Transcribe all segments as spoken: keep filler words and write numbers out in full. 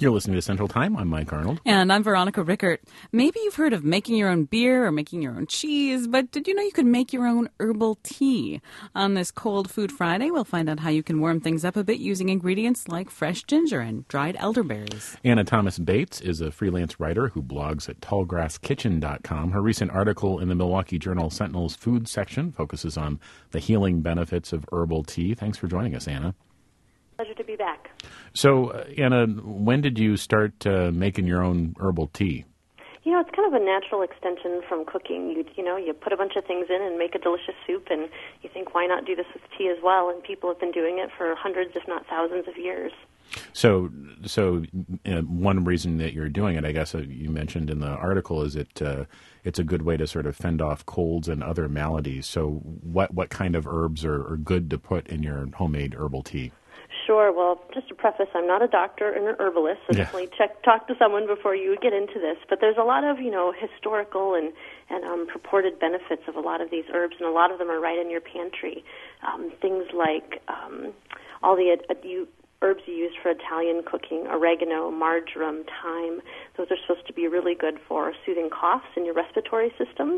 You're listening to Central Time. I'm Mike Arnold. And I'm Veronica Rickert. Maybe you've heard of making your own beer or making your own cheese, but did you know you could make your own herbal tea? On this Cold Food Friday, we'll find out how you can warm things up a bit using ingredients like fresh ginger and dried elderberries. Anna Thomas Bates is a freelance writer who blogs at tallgrass kitchen dot com. Her recent article in the Milwaukee Journal Sentinel's food section focuses on the healing benefits of herbal tea. Thanks for joining us, Anna. Pleasure to be back. So, uh, Anna, when did you start uh, making your own herbal tea? You know, it's kind of a natural extension from cooking. You you know, you put a bunch of things in and make a delicious soup, and you think, why not do this with tea as well? And people have been doing it for hundreds, if not thousands of years. So, so uh, one reason that you're doing it, I guess uh, you mentioned in the article, is it uh, it's a good way to sort of fend off colds and other maladies. So, what what kind of herbs are, are good to put in your homemade herbal tea? Sure. Well, just to preface, I'm not a doctor and an herbalist, so yeah. definitely check, talk to someone before you get into this. But there's a lot of, you know, historical and, and um, purported benefits of a lot of these herbs, and a lot of them are right in your pantry. Um, things like um, all the uh, you, herbs you use for Italian cooking, oregano, marjoram, thyme, those are supposed to be really good for soothing coughs in your respiratory system.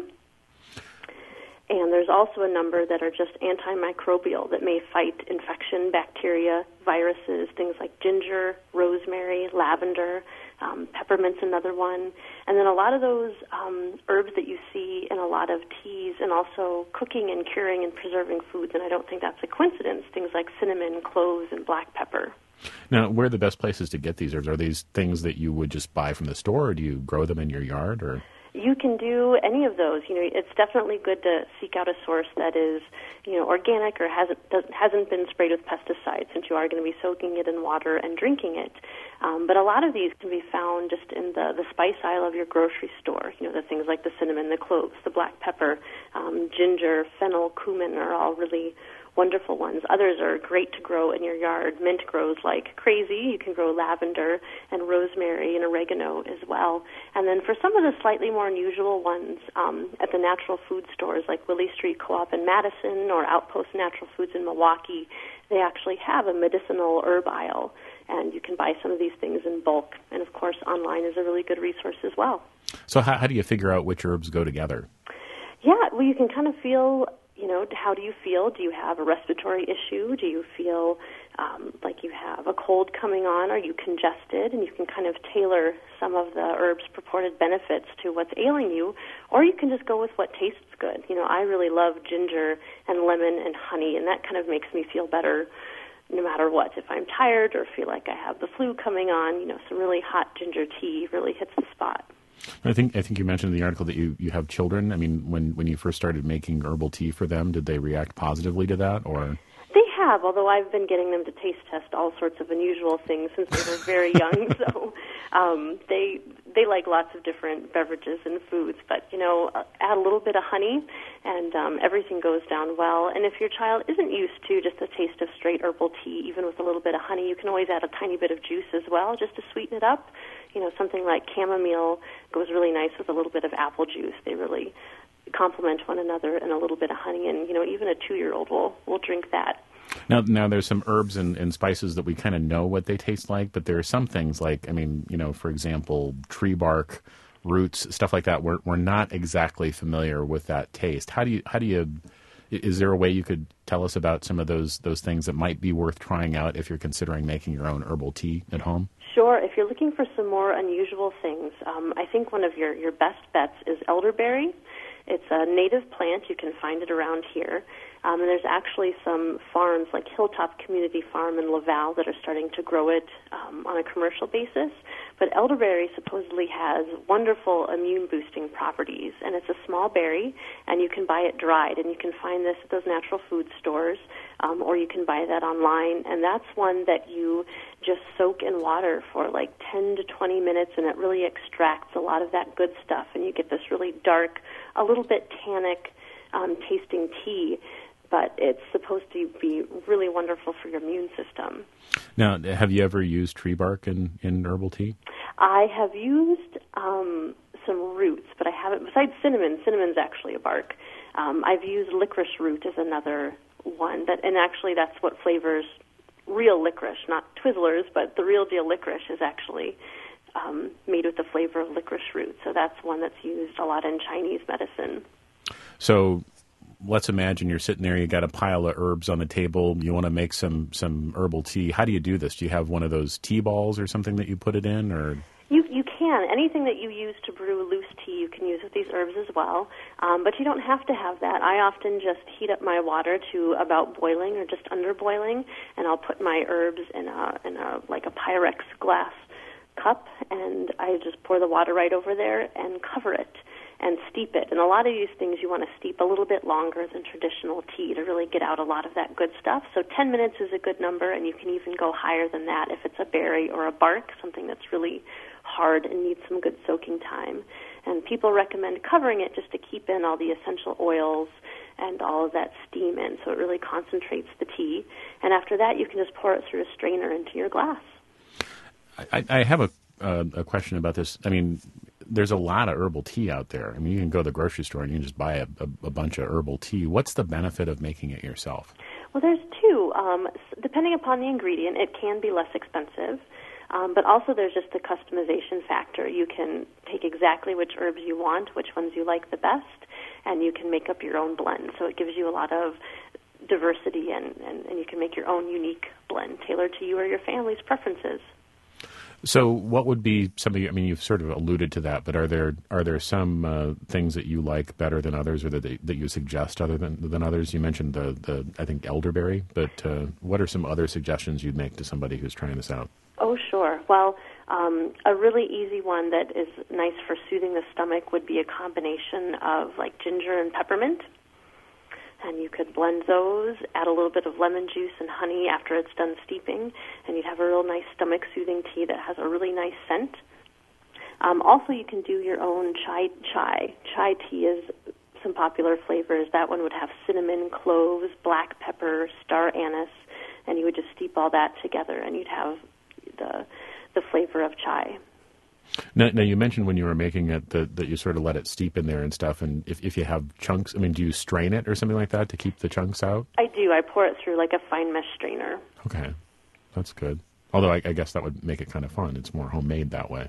And there's also a number that are just antimicrobial that may fight infection, bacteria, viruses, things like ginger, rosemary, lavender, um, peppermint's another one. And then a lot of those um, herbs that you see in a lot of teas and also cooking and curing and preserving foods, and I don't think that's a coincidence, things like cinnamon, cloves, and black pepper. Now, where are the best places to get these herbs? Are these things that you would just buy from the store, or do you grow them in your yard, or...? You can do any of those. You know, it's definitely good to seek out a source that is, you know, organic or hasn't doesn't, hasn't been sprayed with pesticides, since you are going to be soaking it in water and drinking it. Um, but a lot of these can be found just in the, the spice aisle of your grocery store. You know, the things like the cinnamon, the cloves, the black pepper, um, ginger, fennel, cumin are all really wonderful ones. Others are great to grow in your yard. Mint grows like crazy. You can grow lavender and rosemary and oregano as well. And then for some of the slightly more unusual ones, um, at the natural food stores like Willie Street Co-op in Madison or Outpost Natural Foods in Milwaukee, they actually have a medicinal herb aisle, and you can buy some of these things in bulk. And of course, online is a really good resource as well. So how, how do you figure out which herbs go together? Yeah, well, you can kind of feel... You know, how do you feel? Do you have a respiratory issue? Do you feel um, like you have a cold coming on? Are you congested? And you can kind of tailor some of the herbs' purported benefits to what's ailing you, or you can just go with what tastes good. You know, I really love ginger and lemon and honey, and that kind of makes me feel better no matter what. If I'm tired or feel like I have the flu coming on, you know, some really hot ginger tea really hits the spot. I think I think you mentioned in the article that you, you have children. I mean, when, when you first started making herbal tea for them, did they react positively to that, or? They have, although I've been getting them to taste test all sorts of unusual things since they were very young. So um, they they like lots of different beverages and foods. But, you know, add a little bit of honey, and um, everything goes down well. And if your child isn't used to just the taste of straight herbal tea, even with a little bit of honey, you can always add a tiny bit of juice as well, just to sweeten it up. You know, something like chamomile goes really nice with a little bit of apple juice. They really complement one another, and a little bit of honey. And, you know, even a two-year-old will, will drink that. Now, now there's some herbs and, and spices that we kind of know what they taste like, but there are some things like, I mean, you know, for example, tree bark, roots, stuff like that. We're we're not exactly familiar with that taste. How do you how do you is there a way you could tell us about some of those those things that might be worth trying out if you're considering making your own herbal tea at home? Sure. If you're looking for some more unusual things, um, I think one of your, your best bets is elderberry. It's a native plant. You can find it around here. Um, and there's actually some farms like Hilltop Community Farm in Laval that are starting to grow it um, on a commercial basis. But elderberry supposedly has wonderful immune-boosting properties, and it's a small berry, and you can buy it dried, and you can find this at those natural food stores, um, or you can buy that online, and that's one that you just soak in water for like ten to twenty minutes, and it really extracts a lot of that good stuff, and you get this really dark, a little bit tannic um, tasting tea. But it's supposed to be really wonderful for your immune system. Now, have you ever used tree bark in, in herbal tea? I have used um, some roots, but I haven't, besides cinnamon. Cinnamon's actually a bark. Um, I've used licorice root as another one, that, and actually that's what flavors real licorice, not Twizzlers, but the real deal licorice is actually um, made with the flavor of licorice root. So that's one that's used a lot in Chinese medicine. So let's imagine you're sitting there, you got a pile of herbs on the table, you want to make some, some herbal tea. How do you do this? Do you have one of those tea balls or something that you put it in, or? You you can. Anything that you use to brew loose tea, you can use with these herbs as well. Um, but you don't have to have that. I often just heat up my water to about boiling or just under boiling, and I'll put my herbs in a in a like a Pyrex glass cup, and I just pour the water right over there and cover it and steep it. And a lot of these things you want to steep a little bit longer than traditional tea to really get out a lot of that good stuff. So ten minutes is a good number, and you can even go higher than that if it's a berry or a bark, something that's really hard and needs some good soaking time. And people recommend covering it just to keep in all the essential oils and all of that steam in, so it really concentrates the tea. And after that, you can just pour it through a strainer into your glass. I, I have a, uh, a question about this. I mean, there's a lot of herbal tea out there. I mean, you can go to the grocery store and you can just buy a, a, a bunch of herbal tea. What's the benefit of making it yourself? Well, there's two. Um, depending upon the ingredient, it can be less expensive. Um, but also there's just the customization factor. You can take exactly which herbs you want, which ones you like the best, and you can make up your own blend. So it gives you a lot of diversity, and, and, and you can make your own unique blend tailored to you or your family's preferences. So what would be something, I mean, you've sort of alluded to that, but are there are there some uh, things that you like better than others, or that they, that you suggest other than than others? You mentioned the, the I think, elderberry, but uh, what are some other suggestions you'd make to somebody who's trying this out? Oh, sure. Well, um, a really easy one that is nice for soothing the stomach would be a combination of, like, ginger and peppermint. And you could blend those, add a little bit of lemon juice and honey after it's done steeping, and you'd have a real nice stomach-soothing tea that has a really nice scent. Um, also, you can do your own chai chai. Chai tea is some popular flavors. That one would have cinnamon, cloves, black pepper, star anise, and you would just steep all that together, and you'd have the the flavor of chai. Now, now you mentioned when you were making it that, that you sort of let it steep in there and stuff, and if, if you have chunks, I mean, do you strain it or something like that to keep the chunks out? I do. I pour it through like a fine mesh strainer. Okay. That's good. Although I, I guess that would make it kind of fun. It's more homemade that way.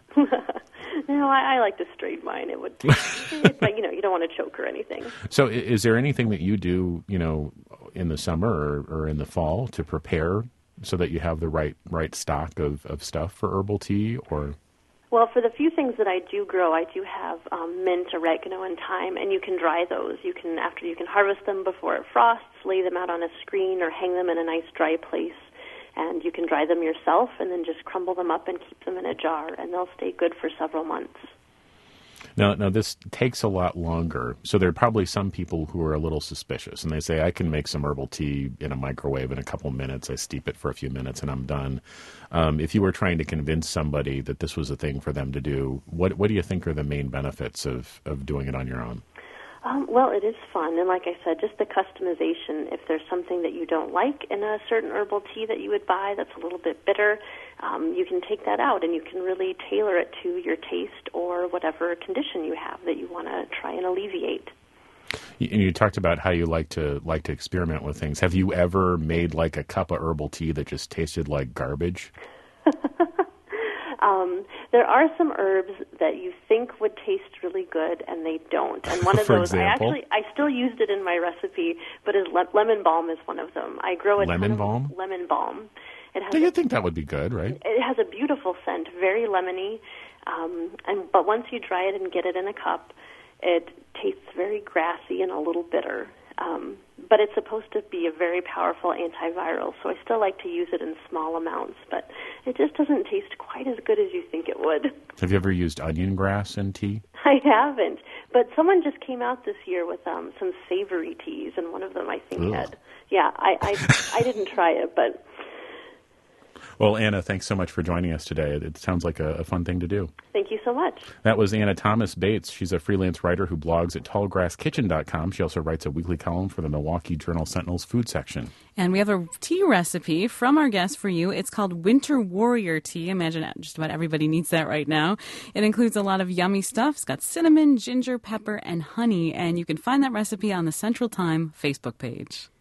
No, I, I like to strain mine. It would, it's like, you know, you don't want to choke or anything. So is there anything that you do, you know, in the summer or, or in the fall to prepare so that you have the right right stock of, of stuff for herbal tea, or? Well, for the few things that I do grow, I do have um, mint, oregano, and thyme, and you can dry those. You can, after you can harvest them before it frosts, lay them out on a screen or hang them in a nice dry place, and you can dry them yourself and then just crumble them up and keep them in a jar, and they'll stay good for several months. Now, now this takes a lot longer, so there are probably some people who are a little suspicious, and they say, I can make some herbal tea in a microwave in a couple minutes. I steep it for a few minutes, and I'm done. Um, if you were trying to convince somebody that this was a thing for them to do, what what do you think are the main benefits of, of doing it on your own? Um, well, it is fun, and like I said, just the customization. If there's something that you don't like in a certain herbal tea that you would buy that's a little bit bitter, um, you can take that out, and you can really tailor it to your taste or whatever condition you have that you want to try and alleviate. And you talked about how you like to like to experiment with things. Have you ever made like a cup of herbal tea that just tasted like garbage? Um, there are some herbs that you think would taste really good, and they don't. And one of For those, example? I actually, I still used it in my recipe, but is le- lemon balm is one of them. I grow a Lemon ton of balm? lemon balm. It has Do you a, think that would be good, right? it has a beautiful scent, very lemony. Um, and but once you dry it and get it in a cup, it tastes very grassy and a little bitter. Um, but it's supposed to be a very powerful antiviral, so I still like to use it in small amounts, but it just doesn't taste quite as good as you think it would. Have you ever used onion grass in tea? I haven't, but someone just came out this year with um, some savory teas, and one of them I think Ugh. had. Yeah, I, I I didn't try it, but. Well, Anna, thanks so much for joining us today. It, it sounds like a, a fun thing to do. Thank you so much. That was Anna Thomas Bates. She's a freelance writer who blogs at tall grass kitchen dot com. She also writes a weekly column for the Milwaukee Journal Sentinel's food section. And we have a tea recipe from our guest for you. It's called Winter Warrior Tea. Imagine just about everybody needs that right now. It includes a lot of yummy stuff. It's got cinnamon, ginger, pepper, and honey. And you can find that recipe on the Central Time Facebook page.